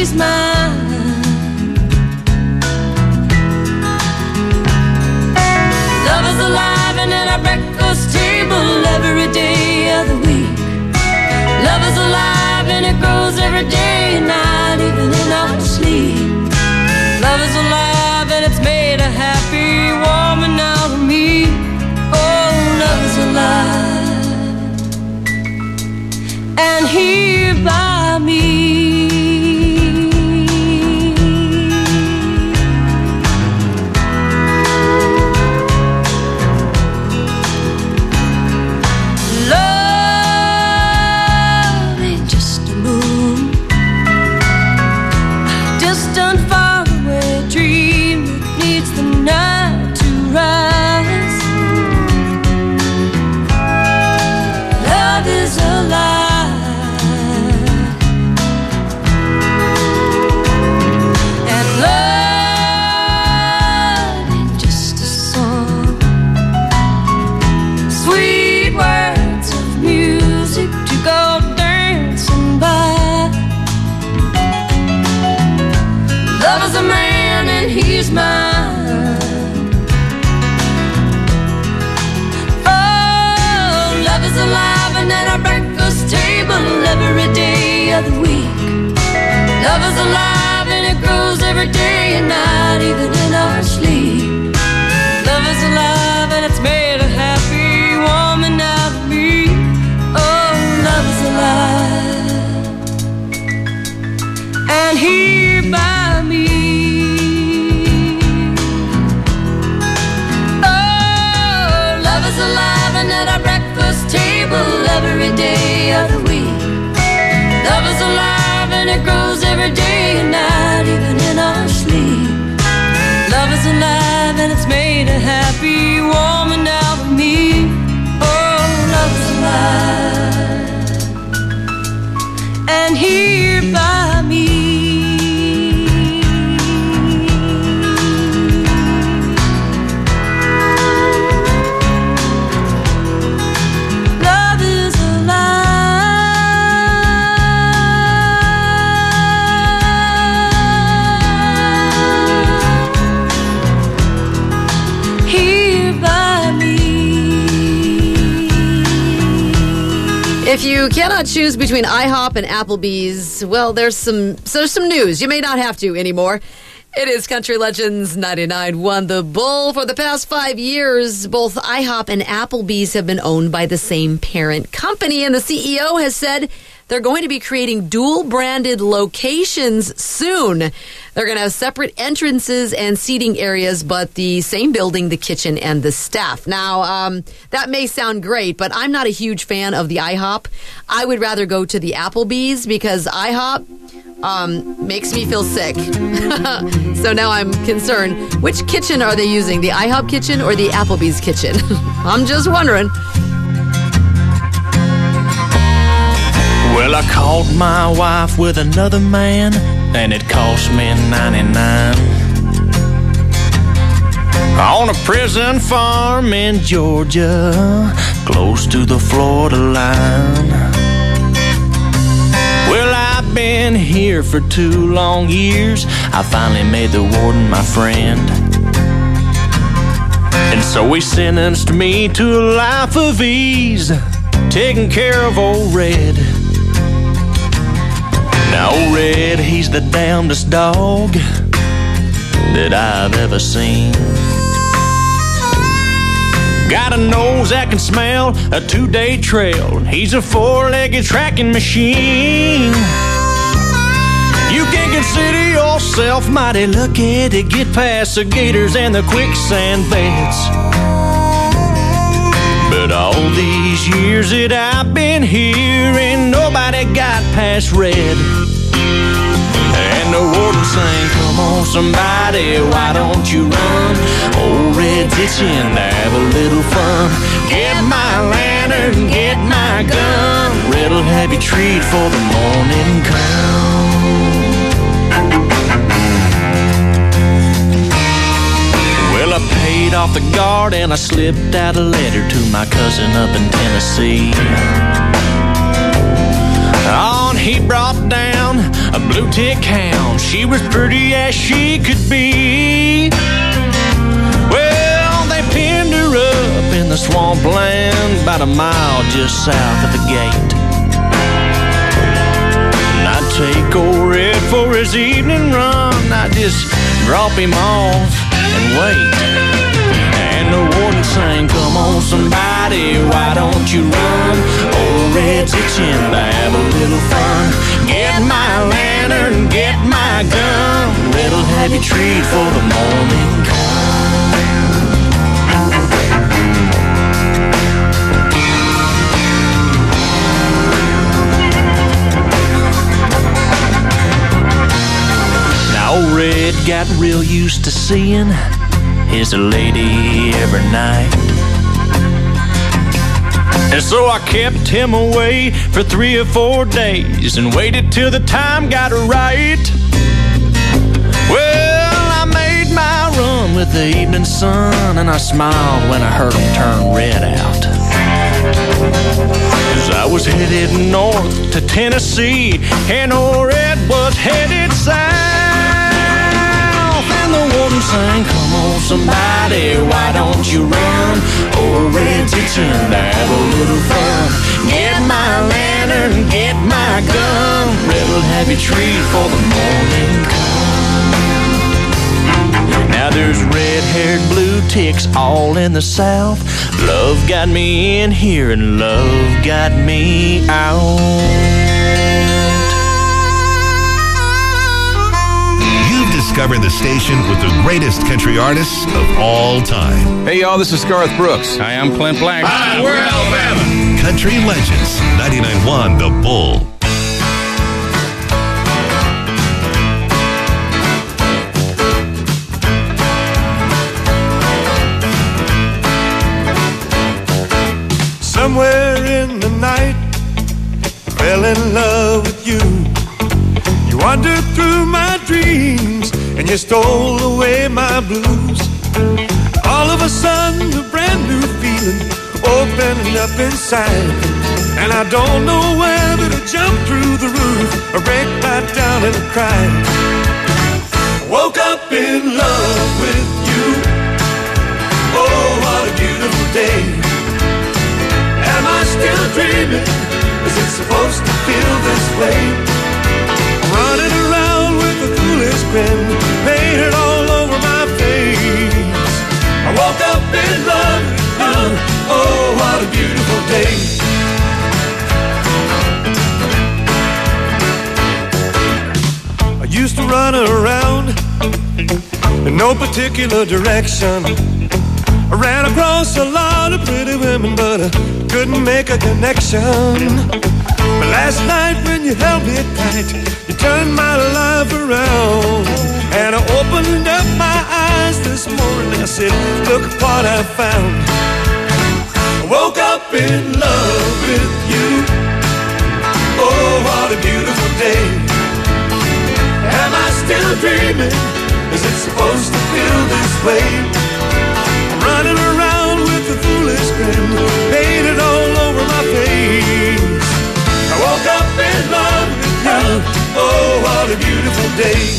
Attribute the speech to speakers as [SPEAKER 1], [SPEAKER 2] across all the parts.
[SPEAKER 1] he's mine. Love is alive and at our breakfast table every day of the week. Love is alive and it grows every day and night, even in our sleep. Love is alive and it's made a happy woman out of me. Oh, love is alive and here by me. Of the week. Love is alive and it grows every day and night, even in our sleep. Love is alive and it's made a happy woman out of me. Oh, love is alive and here by me. Oh, love is alive and at our breakfast table every day of the week. Love is alive and it grows every day and night, even in our sleep. Love is alive and it's made a happy woman out of me. Oh, love is alive and here by me. If you cannot choose between IHOP and Applebee's, well, there's some news. You may not have to anymore. It is Country Legends 99.1 The Bull. For the past 5 years, both IHOP and Applebee's have been owned by the same parent company, and the CEO has said they're going to be creating dual-branded locations soon. They're going to have separate entrances and seating areas, but the same building, the kitchen, and the staff. Now, that may sound great, but I'm not a huge fan of the IHOP. I would rather go to the Applebee's because IHOP makes me feel sick. So now I'm concerned. Which kitchen are they using, the IHOP kitchen or the Applebee's kitchen? I'm just wondering.
[SPEAKER 2] Well, I caught my wife with another man, and it cost me $99. On a prison farm in Georgia, close to the Florida line. Well, I've been here for 2 long years. I finally made the warden my friend. And so he sentenced me to a life of ease, taking care of old Red. Now, old Red, he's the damnedest dog that I've ever seen. Got a nose that can smell a 2-day trail. He's a 4-legged tracking machine. You can consider yourself mighty lucky to get past the gators and the quicksand beds. But all these years that I've been here, ain't nobody got past Red. And the warden sang, come on somebody, why don't you run? Old Red's itching to have a little fun. Get my lantern, get my gun. Red'll have you treat for the morning come. Well, I paid off the guard and I slipped out a letter to my cousin up in Tennessee. On he brought down a blue tick hound She was pretty as she could be. Well, they pinned her up in the swampland about a mile just south of the gate. And I'd take old Red for his evening run. I'd just drop him off and wait. And the warden sang, come on somebody, why don't you run? Old Red's itching to have a little fun. Get my lantern, get my gun. Red'll have you treat for the morning come. Now old Red got real used to seeing his lady every night. And so I kept him away for 3 or 4 days and waited till the time got right. Well, I made my run with the evening sun, and I smiled when I heard him turn Red out. 'Cause I was headed north to Tennessee, and old Red was headed south. And the warden sang, come on somebody, why don't you run? Old Red's itching to have a little fun. Get my lantern, get my gun. Red'll have you treat for the morning come. Now there's red-haired blue ticks all in the south. Love got me in here and love got me out.
[SPEAKER 3] Discover the station with the greatest country artists of all time.
[SPEAKER 4] Hey, y'all, this is Garth Brooks.
[SPEAKER 5] Hi, I'm Clint Black.
[SPEAKER 3] Hi, we're Alabama. Country Legends, 99.1 The Bull.
[SPEAKER 6] Somewhere in the night, I fell in love with you. You wandered through my dreams and you stole away my blues. All of a sudden a brand new feeling opened up inside, and I don't know whether to jump through the roof or break right down and cry. I woke up in love with you. Oh, what a beautiful day. Am I still dreaming? Is it supposed to feel this way? Running around with a foolish grin painted all over my face. I woke up in love with you. Oh, what a beautiful day. I used to run around in no particular direction. I ran across a lot of pretty women, but I couldn't make a connection. But last night when you held me tight, you turned my life around. And I opened up my eyes this morning, I said, look what I found. I woke up in love with you. Oh, what a beautiful day. Am I still dreaming? Is it supposed to feel this way? I'm running around with a foolish grin painted all over my face. I woke up in love with you. Oh, what a beautiful day.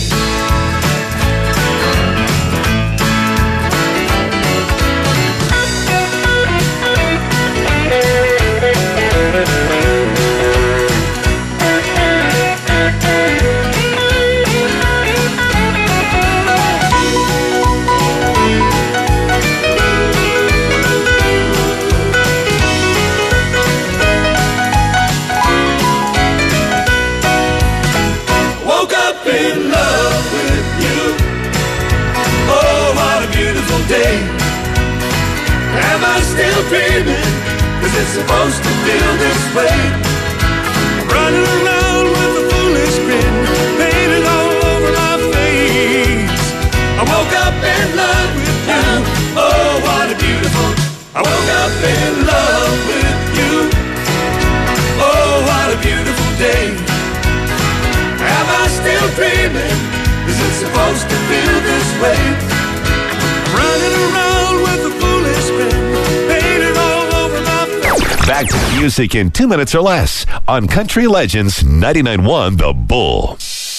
[SPEAKER 6] Day. Am I still dreaming? Is it supposed to feel this way? I'm running around with a foolish grin painted all over my face. I woke up in love with you. Oh, what a beautiful. I woke up in love with you. Oh, what a beautiful day. Am I still dreaming? Is it supposed to feel this way? Running around with a foolish grin painted all over my face.
[SPEAKER 3] Back to the music in 2 minutes or less on Country Legends 99.1 The Bull.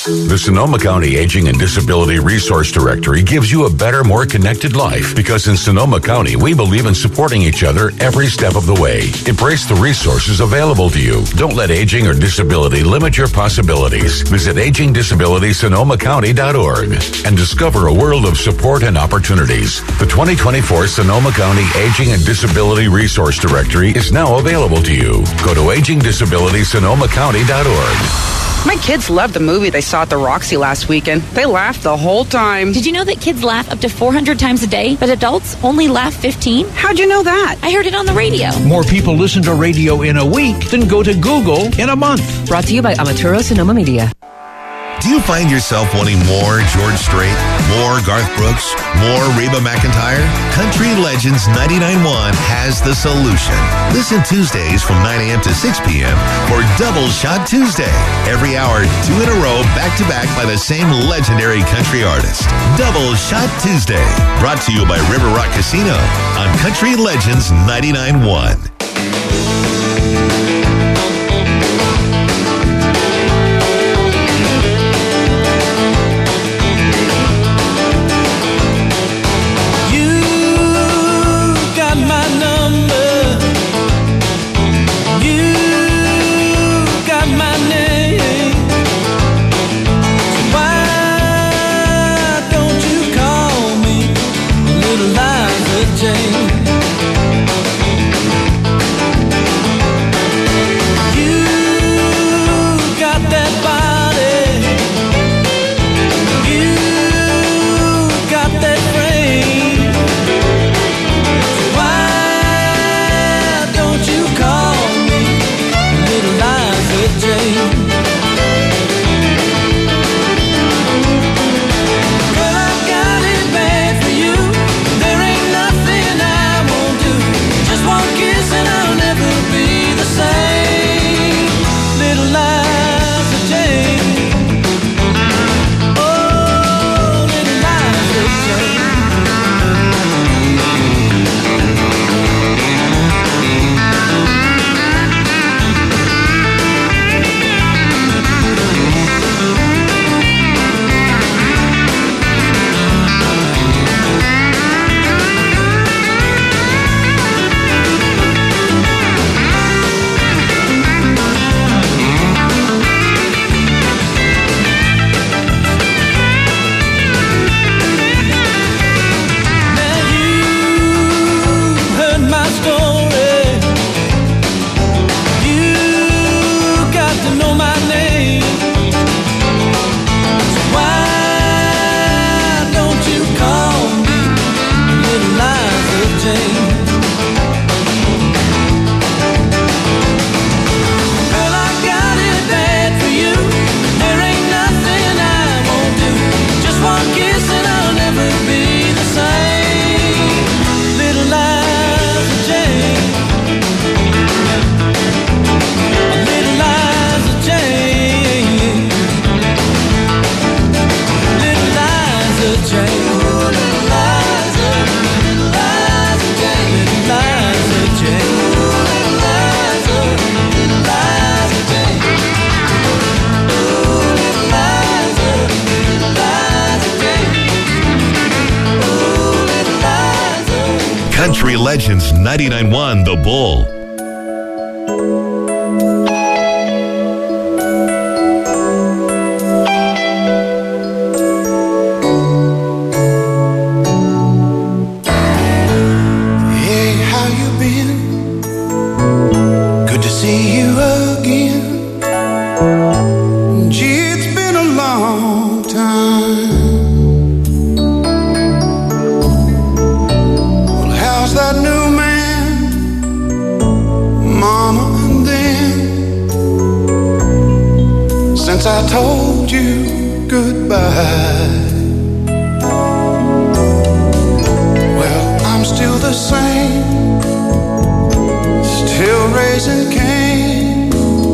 [SPEAKER 3] The Sonoma County Aging and Disability Resource Directory gives you a better, more connected life because in Sonoma County, we believe in supporting each other every step of the way. Embrace the resources available to you. Don't let aging or disability limit your possibilities. Visit agingdisabilityssonomacounty.org and discover a world of support and opportunities. The 2024 Sonoma County Aging and Disability Resource Directory is now available to you. Go to agingdisabilityssonomacounty.org.
[SPEAKER 4] My kids loved the movie they saw at the Roxy last weekend. They laughed the whole time.
[SPEAKER 5] Did you know that kids laugh up to 400 times a day, but adults only laugh 15?
[SPEAKER 4] How'd you know that?
[SPEAKER 5] I heard it on the radio.
[SPEAKER 7] More people listen to radio in a week than go to Google in a month.
[SPEAKER 8] Brought to you by Amaturo Sonoma Media.
[SPEAKER 3] Do you find yourself wanting more George Strait, more Garth Brooks, more Reba McEntire? Country Legends 99.1 has the solution. Listen Tuesdays from 9 a.m. to 6 p.m. for Double Shot Tuesday. Every hour, 2 in a row, back-to-back by the same legendary country artist. Double Shot Tuesday. Brought to you by River Rock Casino on Country Legends 99.1. Country Legends 99.1 The Bull.
[SPEAKER 9] Hey, how you been? Good to see you again. Gee, it's been a long time. Well, how's that new man, Mama? And then, since I told you goodbye, still the same, still raising Cain.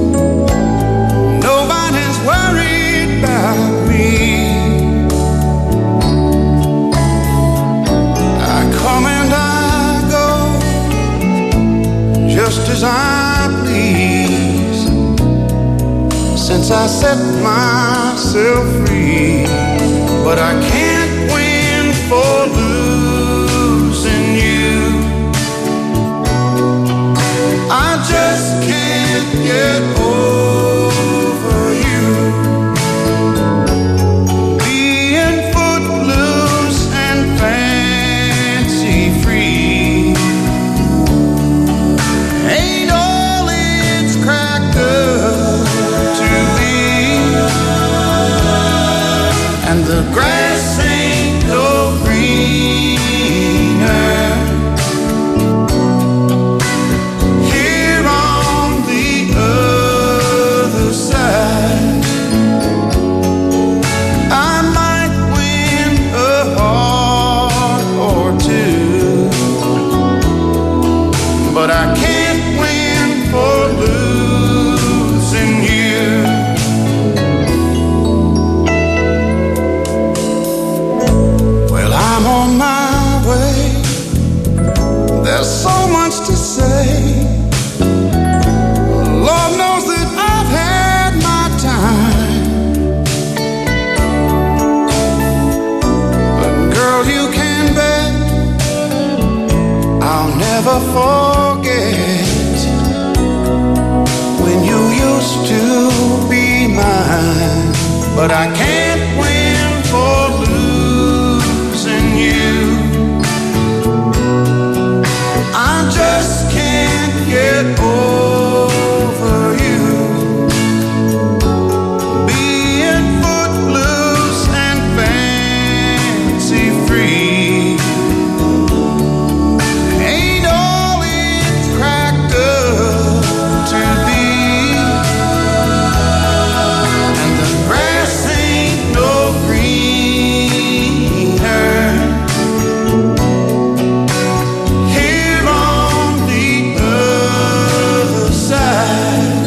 [SPEAKER 9] Nobody's worried about me. I come and I go, just as I please. since I set myself free. But I can't win for losing you. I just can't get over you. Being footloose and fancy free ain't all it's cracked up to be. And the grass ain't no greener here on the other side. I might win a heart or two, but I can't win for losing you. Well, I'm on my way. There's so much to say. Lord knows that I've had my time. But girl, you can bet I'll never forget when you used to be mine. But I can't win for losing you. I just can't get over you. Being footloose and fancy free ain't all it's cracked up to be. And the grass ain't no greener here on the other side.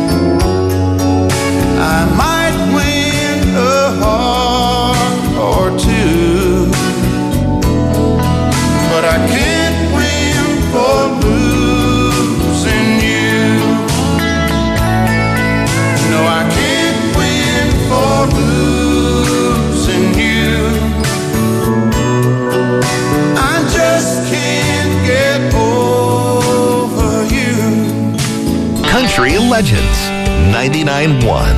[SPEAKER 9] I might win a heart or two, but I can't win for losing you. No, I can't win for losing you. I just can't get over you.
[SPEAKER 3] Country Legends 99.1.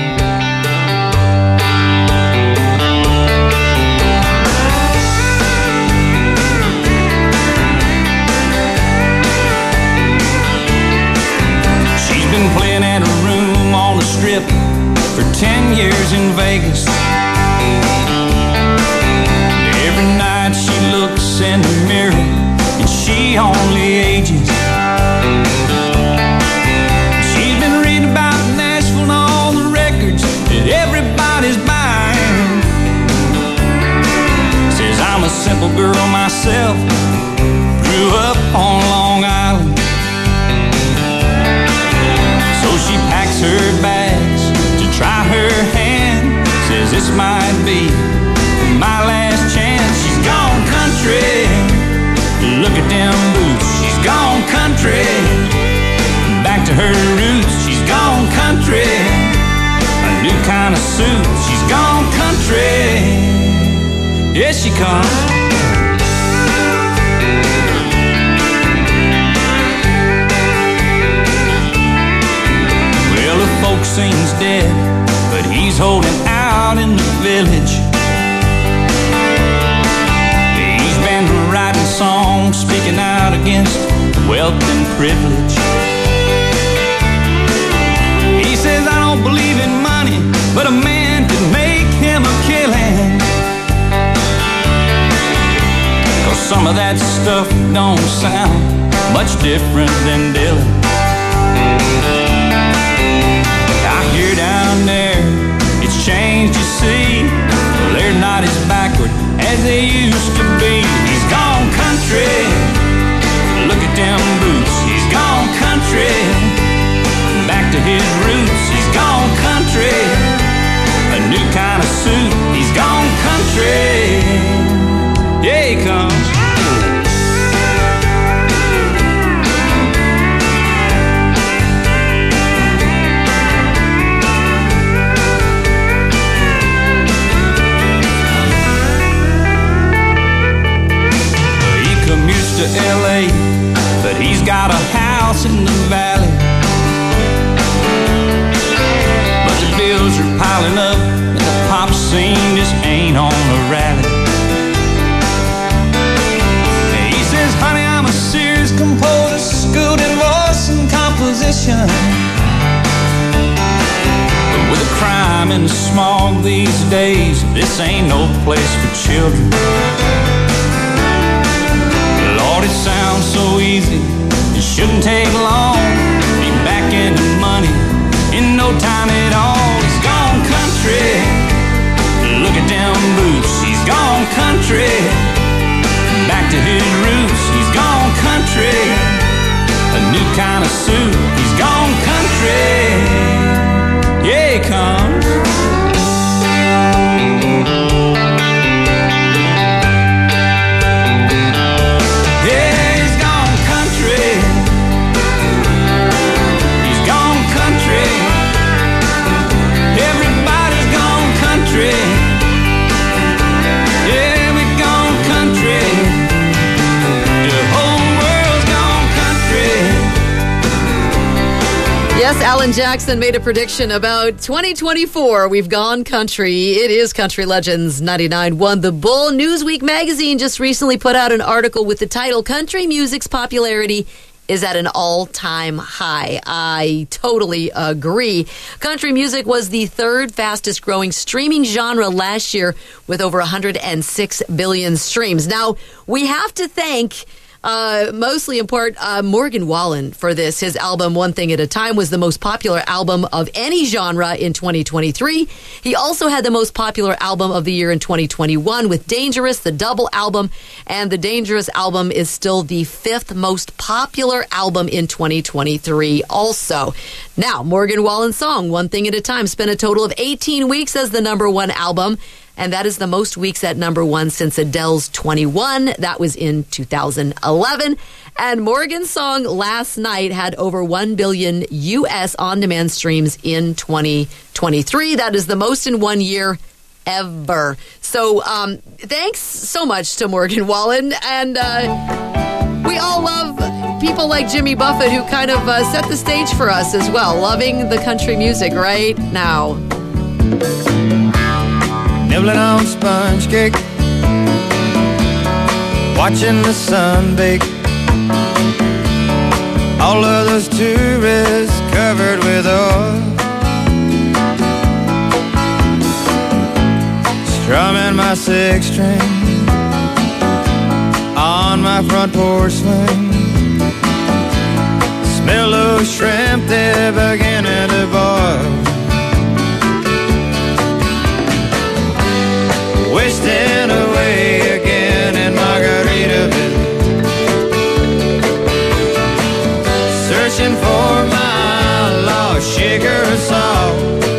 [SPEAKER 2] She's been playing at a room on the strip for 10 years in Vegas. Every night she looks in the mirror and she only ages. She's been reading about Nashville and all the records that everybody's buying. Says I'm a simple girl myself, grew up on Long Island. So she packs her bags to try her hand. Says this might be my last chance. She's gone country. Look at them boots. She's gone country. Back to her roots. She's gone country. A new kind of suit. She's gone country. Here she comes. Well, the folk sings dead, but he's holding out in the village. He's been writing songs, speaking out against wealth and privilege. He says, I don't believe in money, but a man could make him a killing. 'Cause some of that stuff don't sound much different than Dylan. I hear down there, it's changed, you see. Well, they're not as backward as they used to be. He's gone country. Look at them boots. He's gone country. Back to his roots. He's gone country. A new kind of suit. He's gone country. Yeah, he comes. crime and the smog these days. This ain't no place for children. Lord, it sounds so easy. It shouldn't take long. Be back in the money in no time at all. He's gone country. Look at them boots. He's gone country. Back to his roots. He's gone country. A new kind of suit. He's gone country. Yeah, he comes. Yeah, he's gone country. He's gone country. Everybody's gone country. Yeah, we've gone country. The whole world's gone country.
[SPEAKER 1] Yes, Alan Jackson made a prediction about 2024. We've gone country. It is Country Legends 99.1 The Bull. Newsweek magazine just recently put out an article with the title, Country Music's Popularity is at an all-time high. I totally agree. Country music was the third fastest growing streaming genre last year with over 106 billion streams. Now, we have to thank mostly in part Morgan Wallen for this. His album One Thing at a Time was the most popular album of any genre in 2023. He also had the most popular album of the year in 2021 with Dangerous, the double album, and the Dangerous album is still the fifth most popular album in 2023 also. Now, Morgan Wallen's song One Thing at a Time spent a total of 18 weeks as the number one album, and that is the most weeks at number one since Adele's 21. That was in 2011. And Morgan's song Last Night had over 1 billion U.S. on-demand streams in 2023. That is the most in 1 year ever. So thanks so much to Morgan Wallen. And we all love people like Jimmy Buffett who kind of set the stage for us as well, loving the country music right now.
[SPEAKER 9] Nibbling on sponge cake, watching the sun bake. All of those tourists covered with oil, strumming my six string on my front porch swing. Smell those shrimp, they're beginning to boil. Wasting away again in Margaritaville, searching for my lost sugar salt.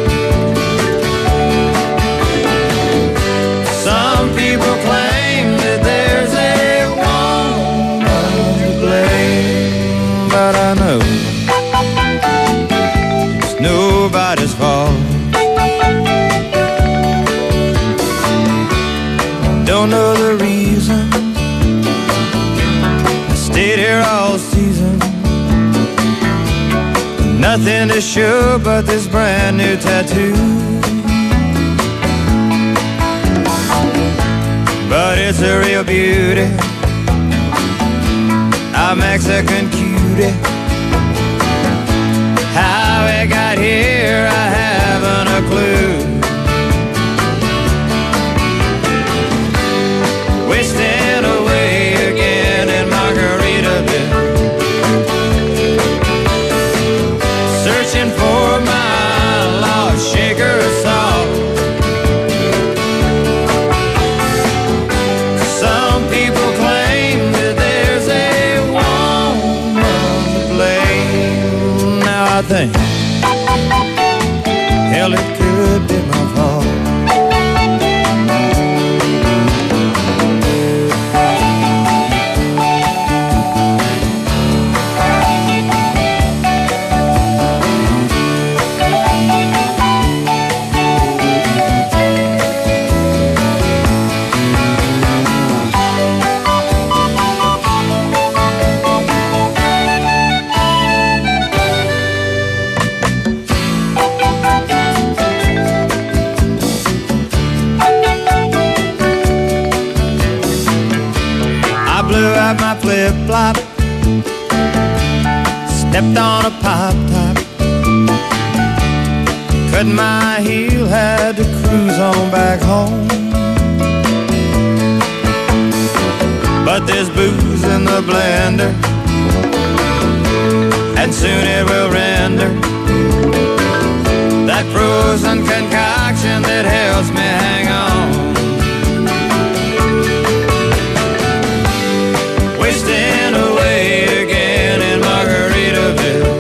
[SPEAKER 9] Some people claim that there's a woman to blame, but I know it's nobody's fault. Don't know the reason I stayed here all season. Nothing to show but this brand new tattoo. But it's a real beauty, a Mexican cutie. How it got here, I haven't a clue. Wasting away again in Margaritaville, searching for my lost sugar salt. Some people claim that there's a woman to blame. Now I think, hell, it could be my fault. My flip-flop, stepped on a pop-top, wet my heel, had to cruise on back home. But there's booze in the blender, and soon it will render that frozen concoction that helps me hang on. Wasting away again in Margaritaville,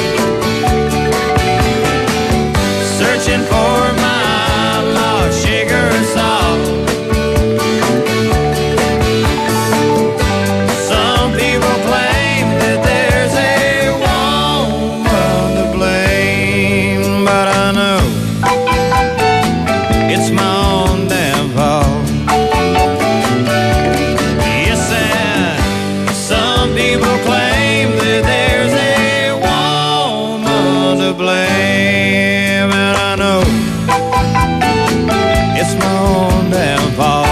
[SPEAKER 9] searching for my lost sugar and salt. Some people claim that there's a woman to blame, but I know it's my own damn fault. Yes, and some people claim that there's a woman to blame, and I know it's my own damn fault.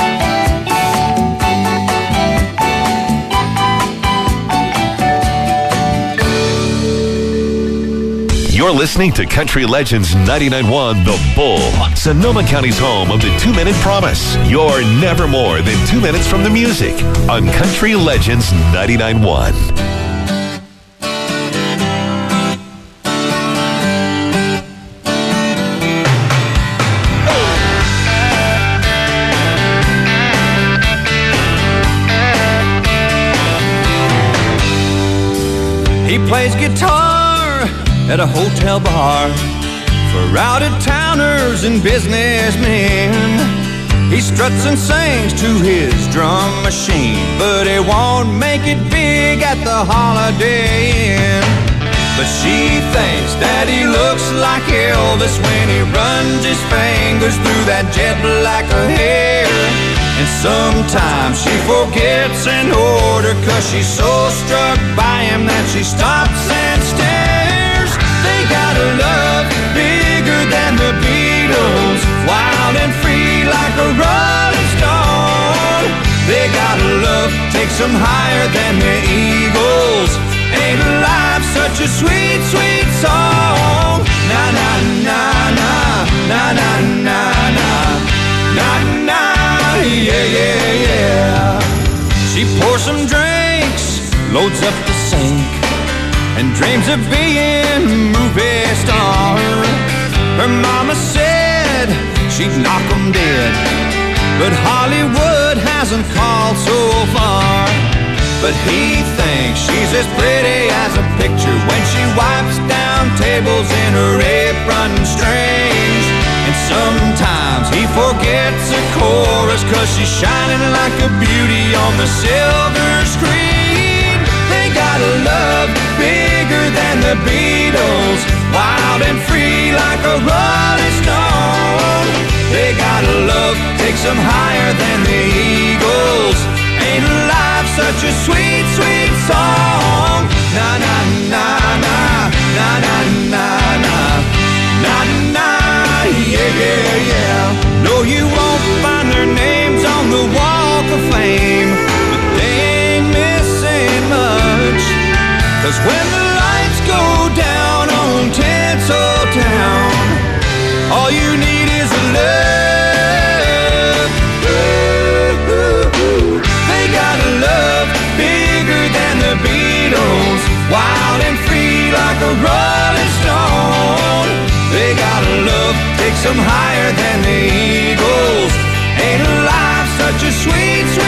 [SPEAKER 3] You're listening to Country Legends 99.1 The Bull, Sonoma County's home of the 2-Minute Promise. You're never more than 2 minutes from the music on Country Legends 99.1.
[SPEAKER 9] He plays guitar at a hotel bar for out-of-towners and businessmen. He struts and sings to his drum machine, but he won't make it big at the Holiday Inn. But she thinks that he looks like Elvis when he runs his fingers through that jet black hair. And sometimes she forgets an order 'cause she's so struck by him that she stops and stares. They got a love bigger than the Beatles, wild and free like a rolling stone. They got a love takes them higher than the Eagles. Ain't life such a sweet, sweet song? Na na na na na na na na na na, yeah yeah yeah. She pours some drinks, loads up the sink, and dreams of being a movie star. Her mama said she'd knock 'em dead, but Hollywood hasn't called so far. But he thinks she's as pretty as a picture when she wipes down tables in her apron strings. And sometimes he forgets a chorus 'cause she's shining like a beauty on the silver screen. They got a love bigger than the Beatles, wild and free like a rolling stone. They got a love takes them higher than the Eagles. Ain't life such a sweet, sweet song? Na na na na na na na na na na, yeah yeah yeah. No, you won't find their names on the Walk of Fame, but they ain't missing much. 'Cause when the lights go down on Tinsel Town, all you need is a love. Ooh, ooh, ooh. They got a love bigger than the Beatles, wild and free like a rolling stone. They got a love takes them higher than the Eagles. Ain't life such a sweet, sweet